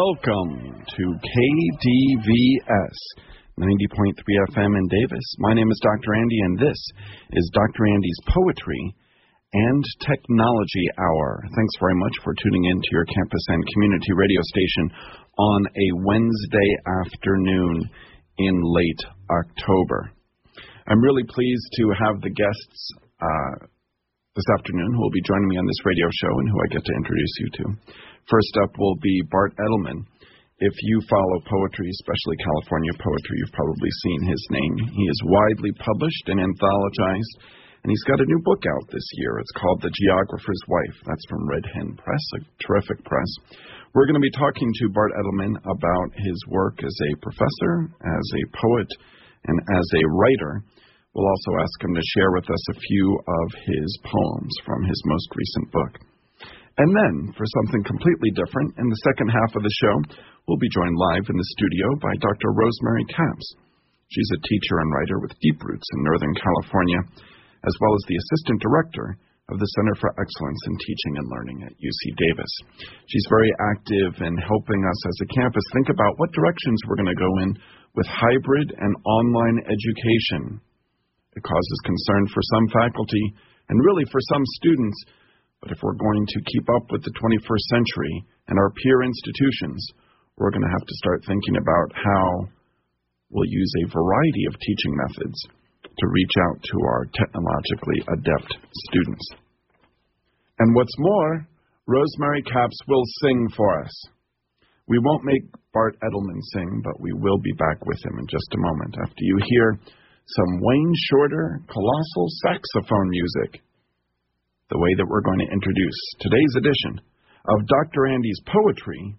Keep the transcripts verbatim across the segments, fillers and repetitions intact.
Welcome to K D V S ninety point three F M in Davis. My name is Doctor Andy, and this is Doctor Andy's Poetry and Technology Hour. Thanks very much for tuning in to your campus and community radio station on a Wednesday afternoon in late October. I'm really pleased to have the guests uh, this afternoon who will be joining me on this radio show and who I get to introduce you to. First up will be Bart Edelman. If you follow poetry, especially California poetry, you've probably seen his name. He is widely published and anthologized, and he's got a new book out this year. It's called The Geographer's Wife. That's from Red Hen Press, a terrific press. We're going to be talking to Bart Edelman about his work as a professor, as a poet, and as a writer. We'll also ask him to share with us a few of his poems from his most recent book. And then, for something completely different, in the second half of the show, we'll be joined live in the studio by Doctor Rosemary Capps. She's a teacher and writer with deep roots in Northern California, as well as the assistant director of the Center for Excellence in Teaching and Learning at U C Davis. She's very active in helping us as a campus think about what directions we're going to go in with hybrid and online education. It causes concern for some faculty and really for some students. But if we're going to keep up with the twenty-first century and our peer institutions, we're going to have to start thinking about how we'll use a variety of teaching methods to reach out to our technologically adept students. And what's more, Rosemary Capps will sing for us. We won't make Bart Edelman sing, but we will be back with him in just a moment after you hear some Wayne Shorter colossal saxophone music, the way that we're going to introduce today's edition of Doctor Andy's Poetry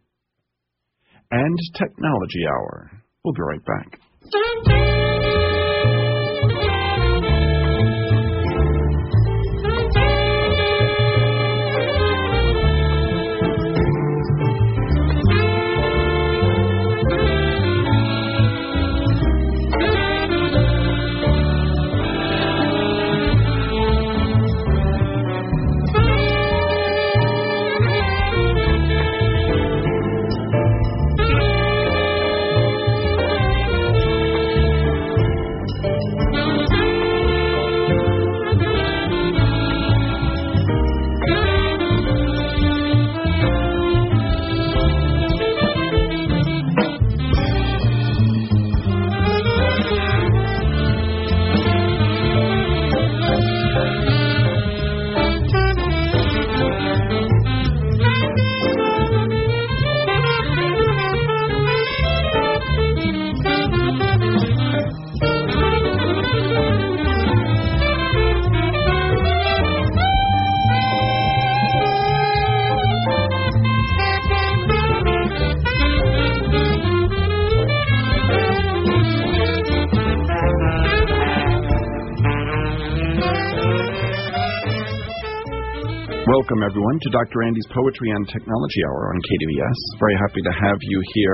and Technology Hour. We'll be right back. Welcome, everyone, to Doctor Andy's Poetry and Technology Hour on K D V S. Very happy to have you here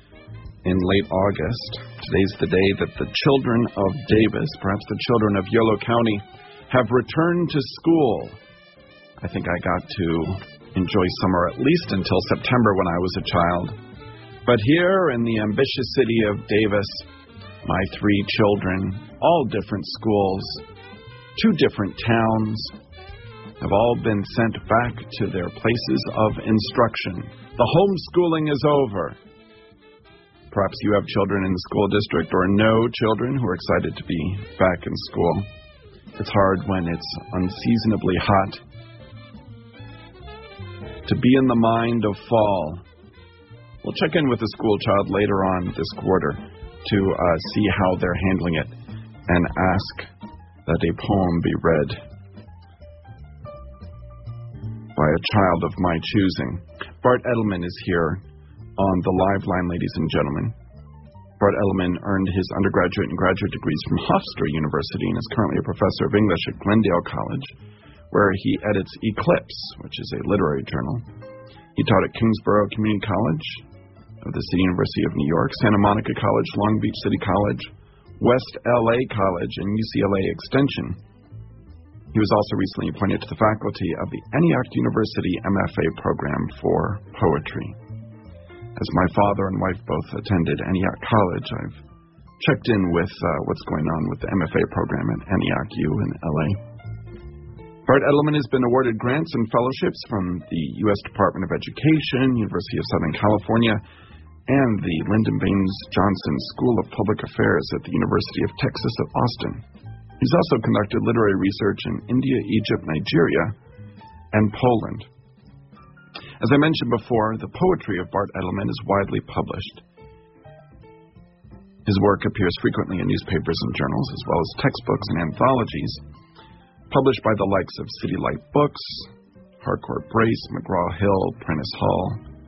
in late August. Today's the day that the children of Davis, perhaps the children of Yolo County, have returned to school. I think I got to enjoy summer at least until September when I was a child. But here in the ambitious city of Davis, my three children, all different schools, two different towns, have all been sent back to their places of instruction. The homeschooling is over. Perhaps you have children in the school district or know children who are excited to be back in school. It's hard when it's unseasonably hot to be in the mind of fall. We'll check in with the school child later on this quarter to uh, see how they're handling it and ask that a poem be read by a child of my choosing. Bart Edelman is here on the live line, ladies and gentlemen. Bart Edelman earned his undergraduate and graduate degrees from Hofstra University and is currently a professor of English at Glendale College, where he edits Eclipse, which is a literary journal. He taught at Kingsborough Community College of the City University of New York, Santa Monica College, Long Beach City College, West L A College, and U C L A Extension. He was also recently appointed to the faculty of the Antioch University M F A program for poetry. As my father and wife both attended Antioch College, I've checked in with uh, what's going on with the M F A program at Antioch U in L A. Bart Edelman has been awarded grants and fellowships from the U S Department of Education, University of Southern California, and the Lyndon Baines Johnson School of Public Affairs at the University of Texas at Austin. He's also conducted literary research in India, Egypt, Nigeria, and Poland. As I mentioned before, the poetry of Bart Edelman is widely published. His work appears frequently in newspapers and journals, as well as textbooks and anthologies, published by the likes of City Light Books, Harcourt Brace, McGraw-Hill, Prentice Hall.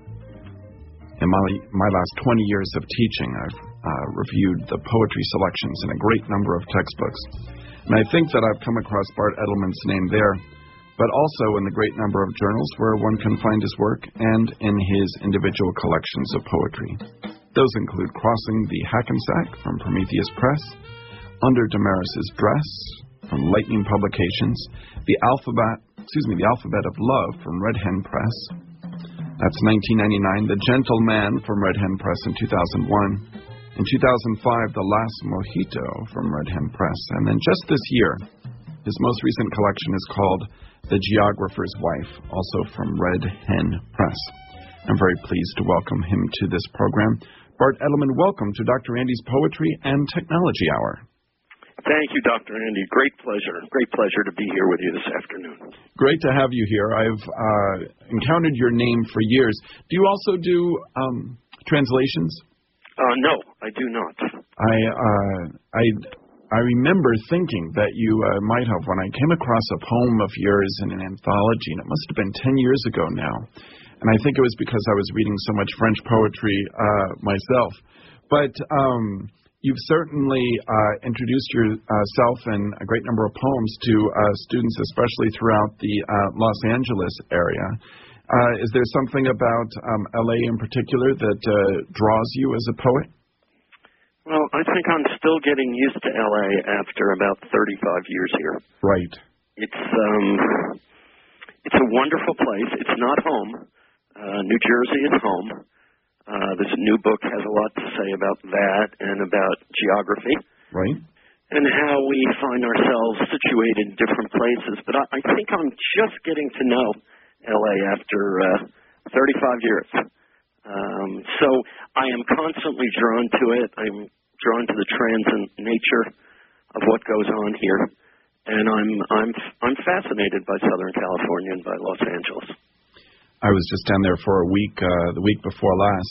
In my, my last twenty years of teaching, I've uh, reviewed the poetry selections in a great number of textbooks. And I think that I've come across Bart Edelman's name there, but also in the great number of journals where one can find his work and in his individual collections of poetry. Those include Crossing the Hackensack from Prometheus Press, Under Damaris's Dress from Lightning Publications, The Alphabet, excuse me, The Alphabet of Love from Red Hen Press. That's nineteen ninety-nine. The Gentle Man from Red Hen Press in two thousand one. In two thousand five, The Last Mojito from Red Hen Press. And then just this year, his most recent collection is called The Geographer's Wife, also from Red Hen Press. I'm very pleased to welcome him to this program. Bart Edelman, welcome to Doctor Andy's Poetry and Technology Hour. Thank you, Doctor Andy. Great pleasure. Great pleasure to be here with you this afternoon. Great to have you here. I've uh, encountered your name for years. Do you also do um, translations? Uh, no, I do not. I uh, I I remember thinking that you uh, might have when I came across a poem of yours in an anthology, and it must have been ten years ago now. And I think it was because I was reading so much French poetry uh, myself. But um, you've certainly uh, introduced yourself in a great number of poems to uh, students, especially throughout the uh, Los Angeles area. Uh, is there something about um, L A in particular that uh, draws you as a poet? Well, I think I'm still getting used to L A after about thirty-five years here. Right. It's um, it's a wonderful place. It's not home. Uh, New Jersey is home. Uh, this new book has a lot to say about that and about geography. Right. And how we find ourselves situated in different places. But I, I think I'm just getting to know L A after uh, thirty-five years. Um, so I am constantly drawn to it. I'm drawn to the transient nature of what goes on here. And I'm I'm I'm fascinated by Southern California and by Los Angeles. I was just down there for a week, uh, the week before last,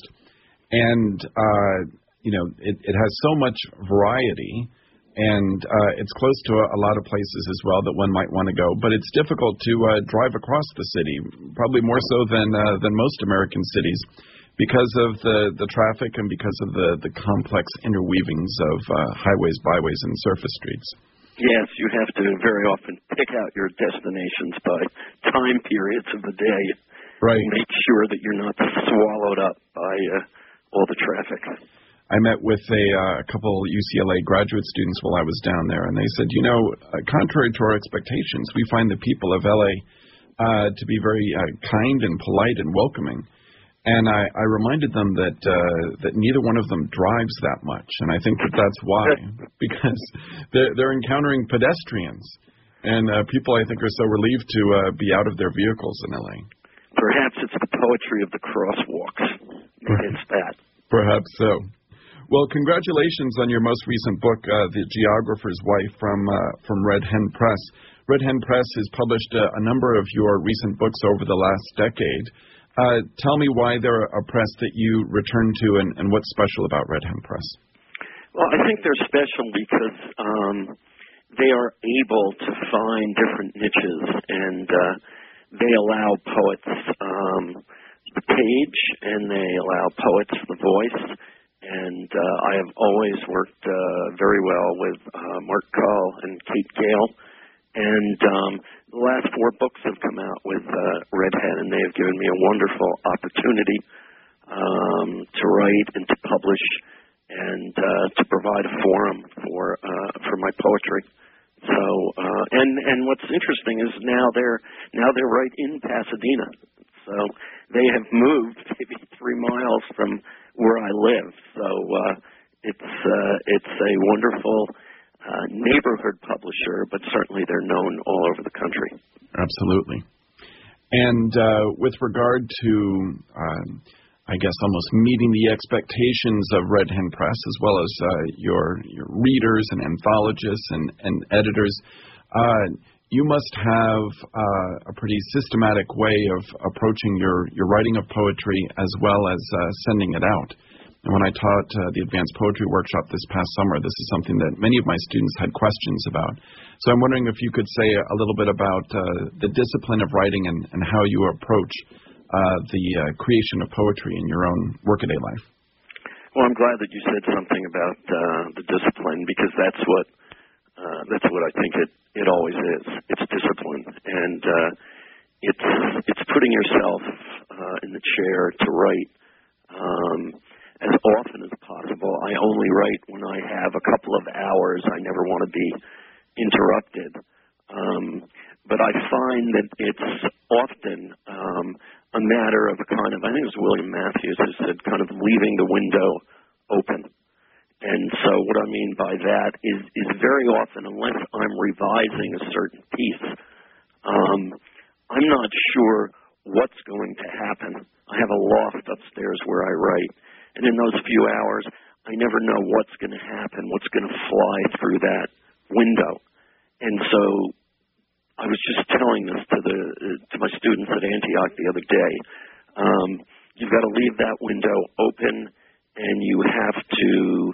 and, uh, you know, it, it has so much variety, and uh, it's close to a, a lot of places as well that one might want to go, but it's difficult to uh, drive across the city, probably more so than uh, than most American cities, because of the, the traffic and because of the, the complex interweavings of uh, highways, byways, and surface streets. Yes, you have to very often pick out your destinations by time periods of the day. Right. Make sure that you're not swallowed up by uh, all the traffic. I met with a uh, couple U C L A graduate students while I was down there, and they said, you know, uh, contrary to our expectations, we find the people of L A uh, to be very uh, kind and polite and welcoming. And I, I reminded them that uh, that neither one of them drives that much, and I think that that's why, because they're, they're encountering pedestrians, and uh, people I think are so relieved to uh, be out of their vehicles in L A. Perhaps it's the poetry of the crosswalks. It's that. Perhaps so. Well, congratulations on your most recent book, uh, The Geographer's Wife, from uh, from Red Hen Press. Red Hen Press has published a, a number of your recent books over the last decade. Uh, tell me why they're a press that you return to, and, and what's special about Red Hen Press. Well, I think they're special because um, they are able to find different niches, and uh, they allow poets um, the page, and they allow poets the voice. And uh, I have always worked uh, very well with uh, Mark Cull and Kate Gale. And um, the last four books have come out with uh, Red Hen, and they have given me a wonderful opportunity um, to write and to publish and uh, to provide a forum for uh, for my poetry. So, uh, and and what's interesting is now they're now they're right in Pasadena. So they have moved maybe three miles from where I live. So uh, it's uh, it's a wonderful uh, neighborhood publisher, but certainly they're known all over the country. Absolutely. And uh, with regard to, uh, I guess, almost meeting the expectations of Red Hen Press, as well as uh, your your readers and anthologists and, and editors, uh, you must have uh, a pretty systematic way of approaching your, your writing of poetry as well as uh, sending it out. And when I taught uh, the Advanced Poetry Workshop this past summer, this is something that many of my students had questions about. So I'm wondering if you could say a little bit about uh, the discipline of writing and, and how you approach uh, the uh, creation of poetry in your own workaday life. Well, I'm glad that you said something about uh, the discipline, because that's what uh, that's what I think it, it always is. It's discipline, and uh, it's it's putting yourself uh, in the chair to write um, as often as possible. I only write when I have a couple of hours. I never want to be interrupted. Um, but I find that it's often um, a matter of a kind of, I think it was William Matthews who said, kind of leaving the window open. And so what I mean by that is, is very often, unless I'm revising a certain piece, um, I'm not sure what's going to happen. I have a loft upstairs where I write. And in those few hours, I never know what's going to happen, what's going to fly through that window. And so I was just telling this to the to my students at Antioch the other day. Um, you've got to leave that window open, and you have to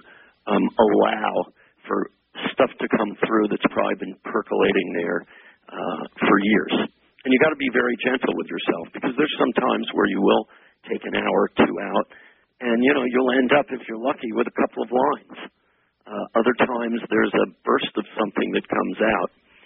um, allow for stuff to come through that's probably been percolating there uh, for years. And you've got to be very gentle with yourself, because there's some times where you will take an hour or two out, and, you know, you'll end up, if you're lucky, with a couple of lines. Uh, other times there's a burst of something that comes out.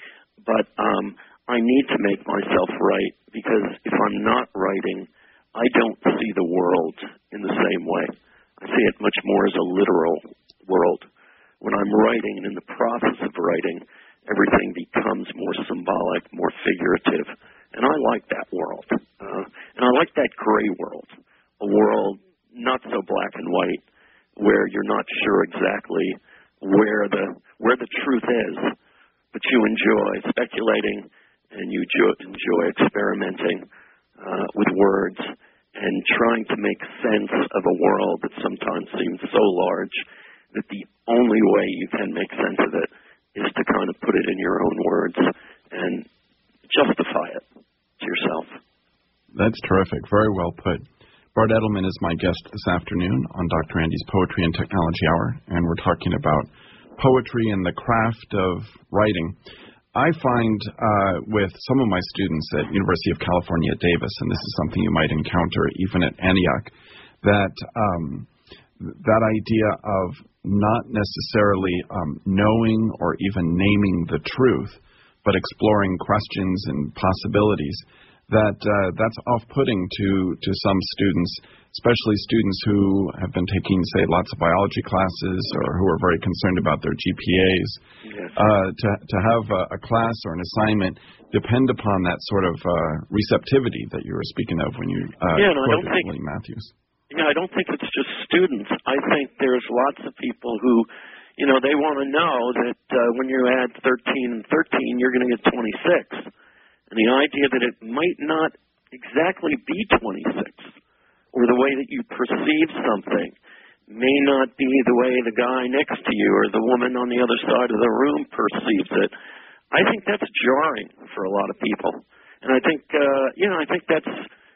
But um, I need to make myself write, because if I'm not writing, I don't see the world in the same way. I see it much more as a literal world. When I'm writing, and in the process of writing, everything becomes more symbolic, more figurative. And I like that world. Uh, and I like that gray world, a world not so black and white, where you're not sure exactly where the where the truth is, but you enjoy speculating, and you enjoy experimenting uh, with words and trying to make sense of a world that sometimes seems so large that the only way you can make sense of it is to kind of put it in your own words and justify it to yourself. That's terrific. Very well put. Bart Edelman is my guest this afternoon on Doctor Andy's Poetry and Technology Hour, and we're talking about poetry and the craft of writing. I find uh, with some of my students at University of California at Davis, and this is something you might encounter even at Antioch, that um, that idea of not necessarily um, knowing or even naming the truth, but exploring questions and possibilities, that uh, that's off-putting to, to some students, especially students who have been taking, say, lots of biology classes or who are very concerned about their G P As. Yes. Uh, to, to have a, a class or an assignment depend upon that sort of uh, receptivity that you were speaking of when you uh, yeah, and I don't quoted think, William Matthews. Yeah, I don't think it's just students. I think there's lots of people who, you know, they want to know that uh, when you add thirteen and thirteen, you're going to get twenty-six. And the idea that it might not exactly be twenty-six, or the way that you perceive something may not be the way the guy next to you or the woman on the other side of the room perceives it, I think that's jarring for a lot of people. And I think, uh, you know, I think that's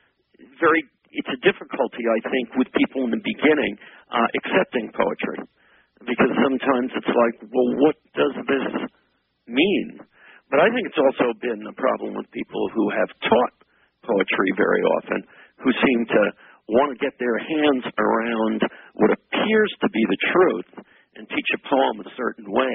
very, it's a difficulty, I think, with people in the beginning uh, accepting poetry. Because sometimes it's like, well, what does this mean? But I think it's also been a problem with people who have taught poetry very often, who seem to want to get their hands around what appears to be the truth and teach a poem a certain way.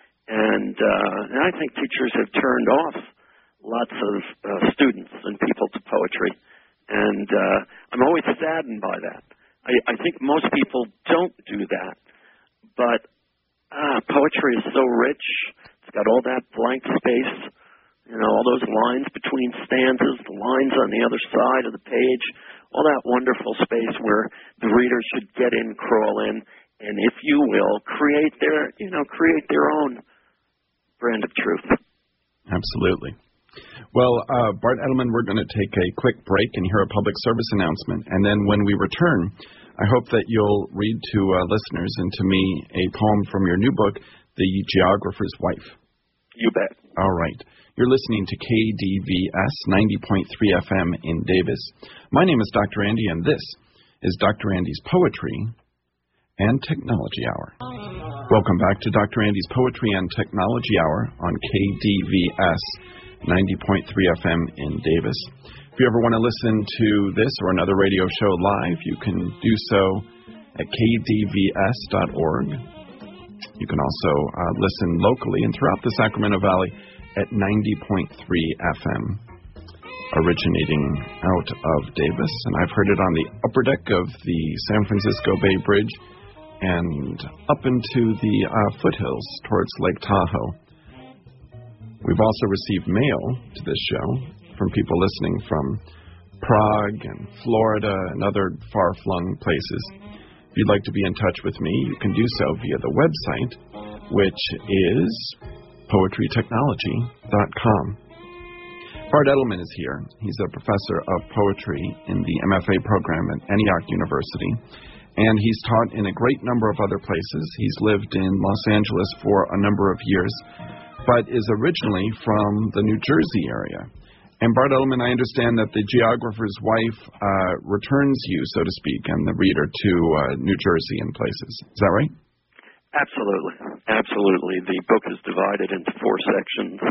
And, uh, and I think teachers have turned off lots of uh, students and people to poetry. And uh, I'm always saddened by that. I, I think most people don't do that. But ah, poetry is so rich. It's got all that blank space. You know, all those lines between stanzas, the lines on the other side of the page, all that wonderful space where the reader should get in, crawl in, and if you will, create their, you know, create their own brand of truth. Absolutely. Well, uh, Bart Edelman, we're going to take a quick break and hear a public service announcement, and then when we return, I hope that you'll read to uh, listeners and to me a poem from your new book, The Geographer's Wife. You bet. All right. You're listening to K D V S ninety point three F M in Davis. My name is Doctor Andy, and this is Doctor Andy's Poetry and Technology Hour. Welcome back to Doctor Andy's Poetry and Technology Hour on K D V S ninety point three F M in Davis. If you ever want to listen to this or another radio show live, you can do so at k d v s dot org. You can also uh, listen locally and throughout the Sacramento Valley at ninety point three F M, originating out of Davis. And I've heard it on the upper deck of the San Francisco Bay Bridge and up into the uh, foothills towards Lake Tahoe. We've also received mail to this show from people listening from Prague and Florida and other far-flung places. If you'd like to be in touch with me, you can do so via the website, which is poetry technology dot com. Bart Edelman is here. He's a professor of poetry in the M F A program at Antioch University, and he's taught in a great number of other places. He's lived in Los Angeles for a number of years, but is originally from the New Jersey area. And Bart Edelman, I understand that The Geographer's Wife uh, returns you, so to speak, and the reader to uh, New Jersey and places. Is that right? Absolutely. Absolutely. The book is divided into four sections,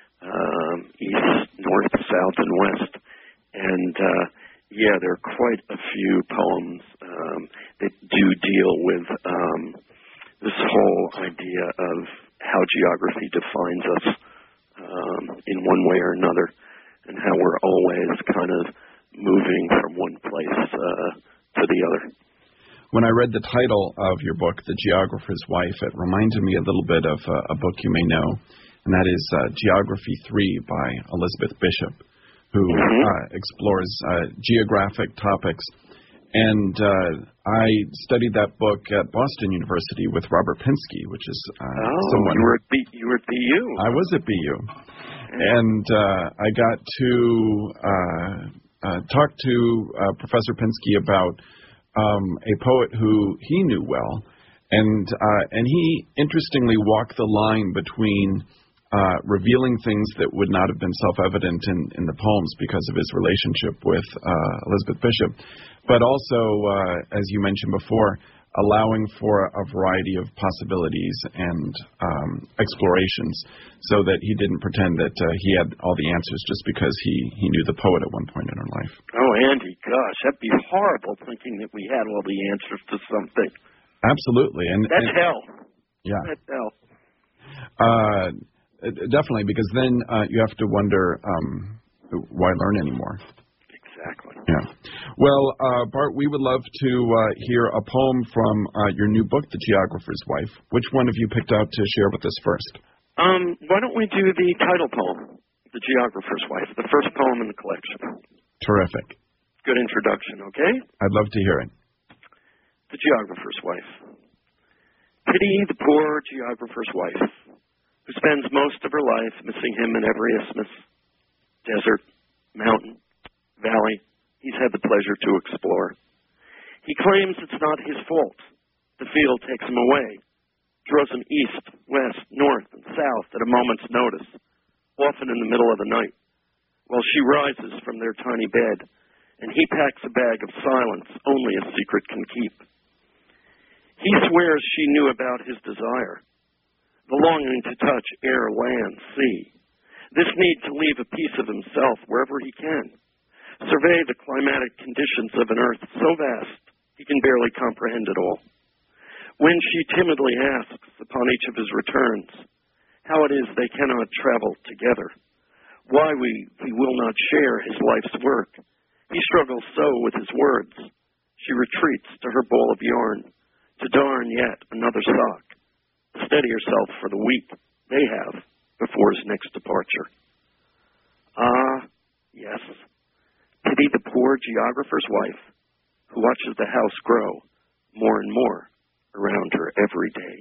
um, east, north, south, and west. And, uh, yeah, there are quite a few poems um, that do deal with um, this whole idea of how geography defines us um, in one way or another, and how we're always kind of moving from one place uh, to the other. When I read the title of your book, The Geographer's Wife, it reminded me a little bit of uh, a book you may know, and that is uh, Geography three by Elizabeth Bishop, who mm-hmm. uh, explores uh, geographic topics. And uh, I studied that book at Boston University with Robert Pinsky, which is uh, oh, someone... you were at B, you were at B U. I was at B U. And uh, I got to uh, uh, talk to uh, Professor Pinsky about Um, a poet who he knew well, and uh, and he interestingly walked the line between uh, revealing things that would not have been self-evident in, in the poems because of his relationship with uh, Elizabeth Bishop, but also, uh, as you mentioned before, allowing for a variety of possibilities and um, explorations, so that he didn't pretend that uh, he had all the answers just because he, he knew the poet at one point in her life. Oh, Andy, gosh, that'd be horrible thinking that we had all the answers to something. Absolutely. And That's and, hell. Yeah. That's hell. Uh, definitely, because then uh, you have to wonder, um, why learn anymore? Exactly. Yeah. Well, uh, Bart, we would love to uh, hear a poem from uh, your new book, The Geographer's Wife. Which one have you picked out to share with us first? Um, why don't we do the title poem, The Geographer's Wife, the first poem in the collection. Terrific. Good introduction, okay? I'd love to hear it. The Geographer's Wife. Pity the poor geographer's wife, who spends most of her life missing him in every isthmus, desert, mountain, valley he's had the pleasure to explore. He claims it's not his fault. The field takes him away, draws him east, west, north, and south at a moment's notice, often in the middle of the night, while she rises from their tiny bed, and he packs a bag of silence only a secret can keep. He swears she knew about his desire, the longing to touch air, land, sea, this need to leave a piece of himself wherever he can, survey the climatic conditions of an earth so vast he can barely comprehend it all. When she timidly asks upon each of his returns how it is they cannot travel together, why we, we will not share his life's work, he struggles so with his words, she retreats to her ball of yarn to darn yet another sock, to steady herself for the week they have before his next departure. Ah, yes. Pity the poor geographer's wife who watches the house grow more and more around her every day.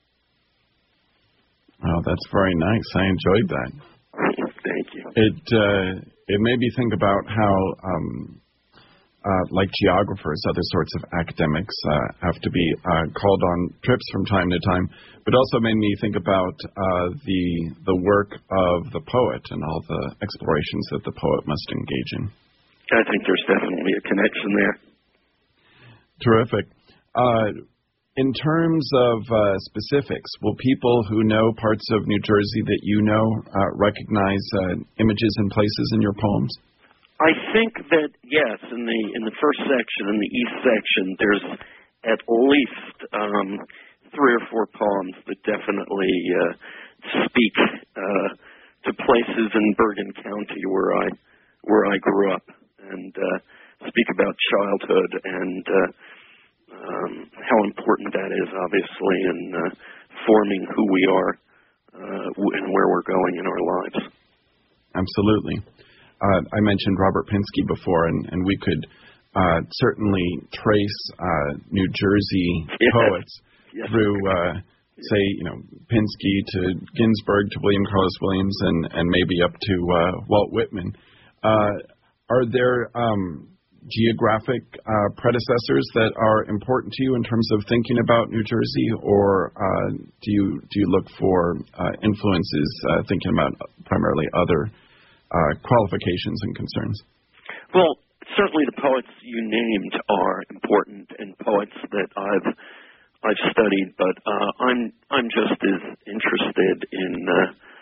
Oh, that's very nice. I enjoyed that. Thank you. It uh, it made me think about how, um, uh, like geographers, other sorts of academics uh, have to be uh, called on trips from time to time, but also made me think about uh, the the work of the poet and all the explorations that the poet must engage in. I think there's definitely a connection there. Terrific. Uh, in terms of uh, specifics, will people who know parts of New Jersey that you know uh, recognize uh, images and places in your poems? I think that, yes, in the in the first section, in the east section, there's at least um, three or four poems that definitely uh, speak uh, to places in Bergen County where I where I grew up, and uh, speak about childhood and uh, um, how important that is, obviously, in uh, forming who we are uh, and where we're going in our lives. Absolutely. Uh, I mentioned Robert Pinsky before, and, and we could uh, certainly trace uh, New Jersey yes. poets yes. through, uh, say, you know, Pinsky to Ginsberg to William Carlos Williams, and, and maybe up to uh, Walt Whitman. Uh, are there um, geographic uh, predecessors that are important to you in terms of thinking about New Jersey, or uh, do you do you look for uh, influences uh, thinking about primarily other Uh, qualifications and concerns? Well, certainly the poets you named are important, and poets that I've I've studied. But uh, I'm I'm just as interested in uh,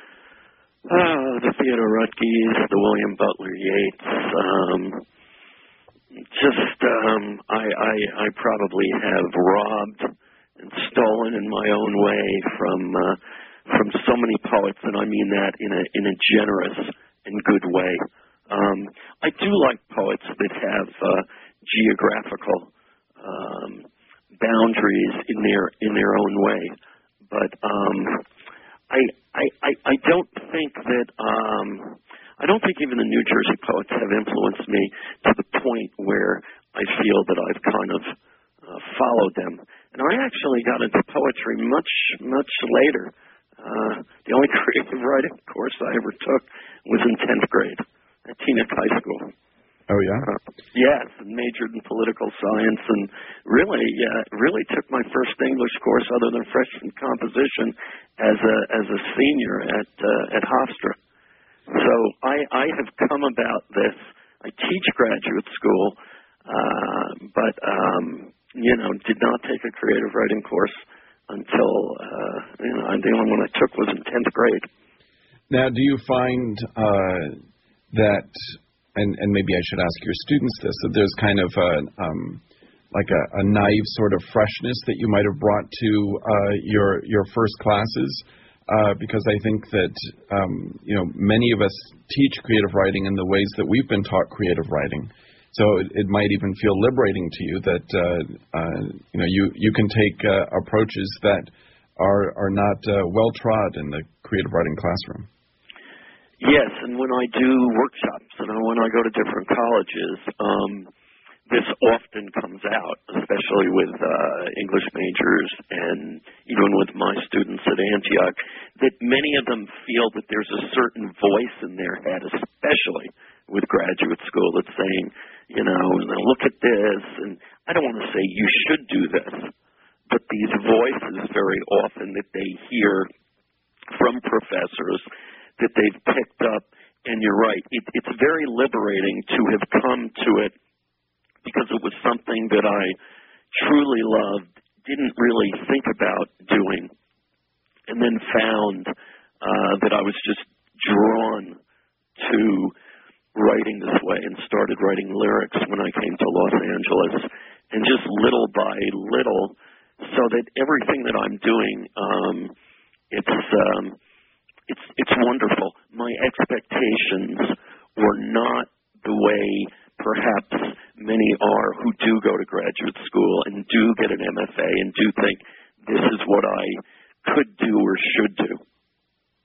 uh, the Theodore Rutgers, the William Butler Yeats. Um, just um, I, I I probably have robbed and stolen in my own way from uh, from so many poets, and I mean that in a in a generous in good way. Um, I do like poets that have uh, geographical um, boundaries in their in their own way, but um, I, I I I don't think that um, I don't think even the New Jersey poets have influenced me to the point where I feel that I've kind of uh, followed them. And I actually got into poetry much much later. Uh, the only creative writing course I ever took was in tenth grade at Teaneck High School. Oh, yeah? Uh, yes, and majored in political science, and really uh, really took my first English course other than freshman composition as a as a senior at uh, at Hofstra. So I, I have come about this. I teach graduate school, uh, but, um, you know, did not take a creative writing course until, uh, you know, the only one I took was in tenth grade. Now, do you find uh, that, and, and maybe I should ask your students this, that there's kind of a, um, like a, a naive sort of freshness that you might have brought to uh, your your first classes? Uh, because I think that, um, you know, many of us teach creative writing in the ways that we've been taught creative writing. So it, it might even feel liberating to you that, uh, uh, you know, you, you can take uh, approaches that are are not uh, well-trod in the creative writing classroom. Yes, and when I do workshops and when I go to different colleges, um, this often comes out, especially with uh, English majors and even with my students at Antioch, that many of them feel that there's a certain voice in their head, especially with graduate school, that's saying, you know, look at this, and I don't want to say you should do this, but these voices very often that they hear from professors that they've picked up, and you're right, it, it's very liberating to have come to it because it was something that I truly loved, didn't really think about doing, and then found uh, that I was just drawn to writing this way and started writing lyrics when I came to Los Angeles, and just little by little, so that everything that I'm doing, um, it's um, it's it's wonderful. My expectations were not the way perhaps many are who do go to graduate school and do get an M F A and do think this is what I could do or should do.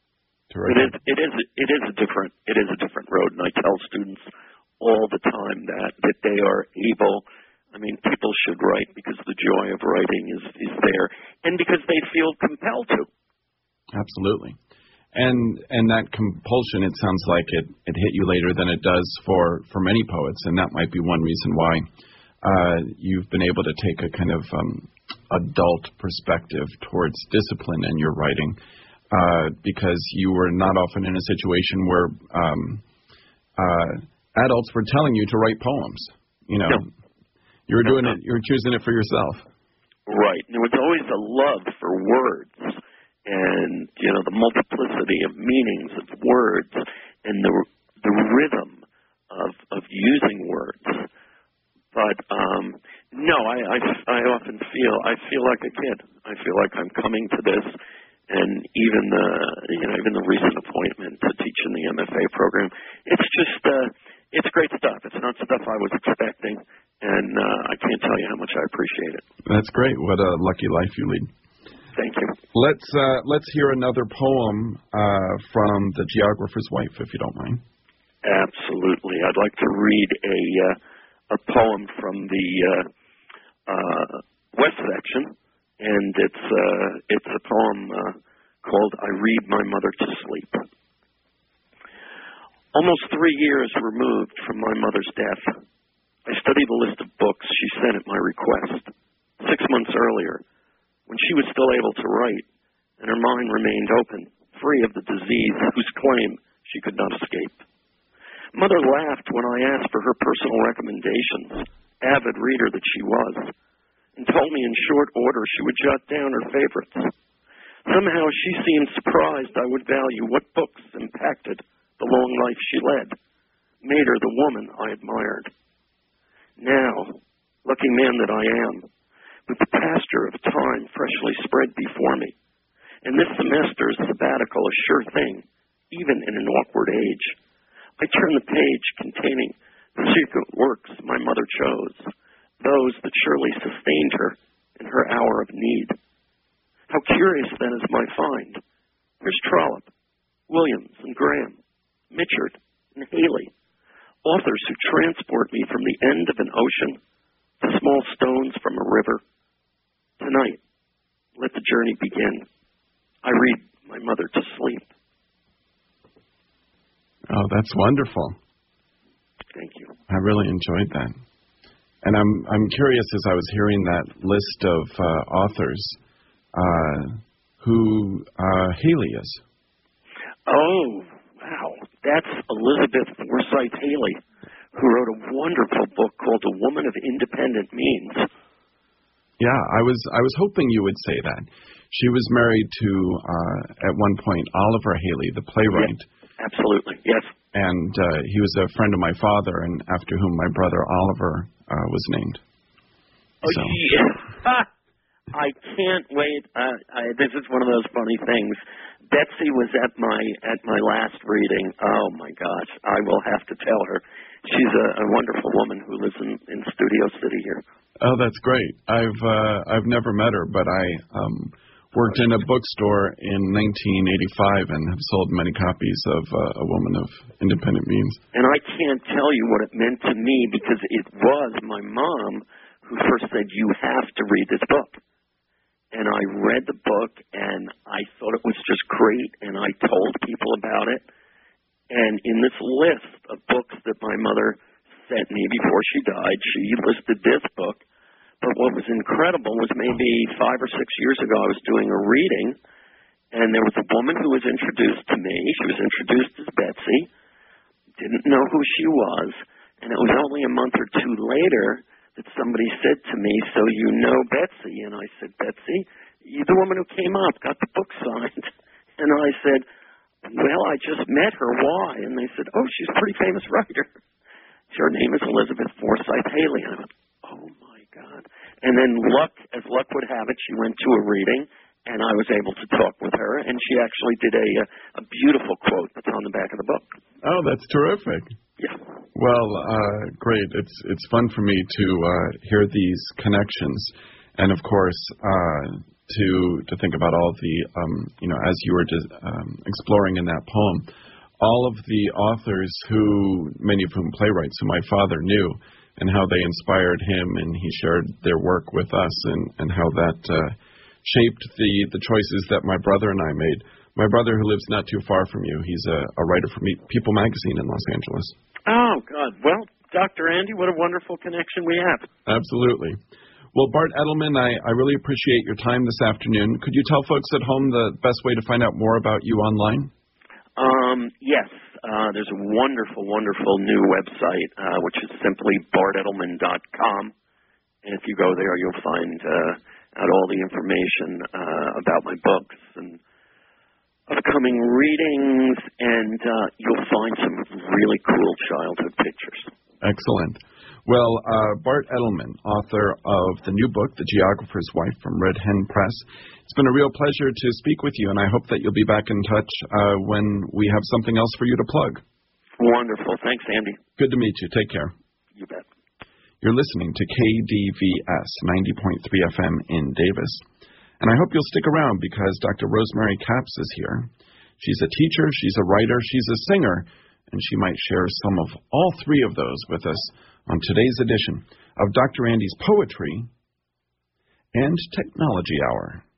to write? It is. It is. It is a different. It is a different road, and I tell students all the time that that they are able. I mean, people should write because the joy of writing is is there, and because they feel compelled to. Absolutely. And and that compulsion, it sounds like it, it hit you later than it does for, for many poets, and that might be one reason why uh, you've been able to take a kind of um, adult perspective towards discipline in your writing, uh, because you were not often in a situation where um, uh, adults were telling you to write poems. You know, no. you were no, doing no. it, you were choosing it for yourself. Right. There was always a love for words. And, you know, the multiplicity of meanings of words and the the rhythm of of using words. But, um, no, I, I, I often feel, I feel like a kid. I feel like I'm coming to this, and even the, you know, even the recent appointment to teach in the M F A program, it's just, uh, it's great stuff. It's not stuff I was expecting, and uh, I can't tell you how much I appreciate it. That's great. What a lucky life you lead. Thank you. Let's uh, let's hear another poem uh, from The Geographer's Wife, if you don't mind. Absolutely. I'd like to read a uh, a poem from the uh, uh, West section, and it's uh, it's a poem uh, called "I Read My Mother to Sleep." Almost three years removed from my mother's death, I studied the list of books she sent at my request. Six months earlier, when she was still able to write, and her mind remained open, free of the disease whose claim she could not escape. Mother laughed when I asked for her personal recommendations, avid reader that she was, and told me in short order she would jot down her favorites. Somehow she seemed surprised I would value what books impacted the long life she led, made her the woman I admired. Now, lucky man that I am, with the pasture of time freshly spread before me, and this semester's sabbatical a sure thing, even in an awkward age, I turn the page containing the secret works my mother chose, those that surely sustained her in her hour of need. How curious then is my find. Here's Trollope, Williams and Graham, Mitchard and Haley, authors who transport me from the end of an ocean to small stones from a river. Tonight, let the journey begin. I read my mother to sleep. Oh, that's wonderful. Thank you. I really enjoyed that. And I'm I'm curious, as I was hearing that list of uh, authors, uh, who uh, Haley is. Oh, wow. That's Elizabeth Forsythe Haley, who wrote a wonderful book called A Woman of Independent Means. Yeah, I was I was hoping you would say that. She was married to, uh, at one point, Oliver Haley, the playwright. Yeah, absolutely, yes. And uh, he was a friend of my father, and after whom my brother Oliver uh, was named. Oh, so. yeah. I can't wait. Uh, I, this is one of those funny things. Betsy was at my at my last reading. Oh, my gosh. I will have to tell her. She's a, a wonderful woman who lives in, in Studio City here. Oh, that's great. I've uh, I've never met her, but I um, worked in a bookstore in nineteen eighty-five and have sold many copies of uh, A Woman of Independent Means. And I can't tell you what it meant to me, because it was my mom who first said, you have to read this book. And I read the book, and I thought it was just great, and I told people about it. And in this list of books that my mother sent me before she died, she listed this book. But what was incredible was maybe five or six years ago, I was doing a reading, and there was a woman who was introduced to me. She was introduced as Betsy, didn't know who she was, and it was only a month or two later that somebody said to me, so you know Betsy? And I said, Betsy? You're the woman who came up, got the book signed. And I said, well, I just met her. Why? And they said, oh, she's a pretty famous writer. Her name is Elizabeth Forsythe Haley. And I went, oh, my God. And then luck, as luck would have it, she went to a reading, and I was able to talk with her, and she actually did a, a beautiful quote that's on the back of the book. Oh, that's terrific. Yeah. Well, uh, great. It's it's fun for me to uh, hear these connections, and of course, uh, to to think about all the, um, you know, as you were just, um, exploring in that poem, all of the authors who, many of whom playwrights, who my father knew, and how they inspired him, and he shared their work with us, and, and how that uh, shaped the, the choices that my brother and I made. My brother, who lives not too far from you, he's a, a writer for People magazine in Los Angeles. Oh, God. Well, Doctor Andy, what a wonderful connection we have. Absolutely. Well, Bart Edelman, I, I really appreciate your time this afternoon. Could you tell folks at home the best way to find out more about you online? Um, yes. Uh, there's a wonderful, wonderful new website, uh, which is simply bart edelman dot com. And if you go there, you'll find uh, out all the information uh, about my books and upcoming readings, and uh, you'll find some really cool childhood pictures. Excellent. Well, uh, Bart Edelman, author of the new book, The Geographer's Wife, from Red Hen Press. It's been a real pleasure to speak with you, and I hope that you'll be back in touch uh, when we have something else for you to plug. Wonderful. Thanks, Andy. Good to meet you. Take care. You bet. You're listening to K D V S ninety point three F M in Davis. And I hope you'll stick around because Doctor Rosemary Capps is here. She's a teacher, she's a writer, she's a singer, and she might share some of all three of those with us on today's edition of Doctor Andy's Poetry and Technology Hour.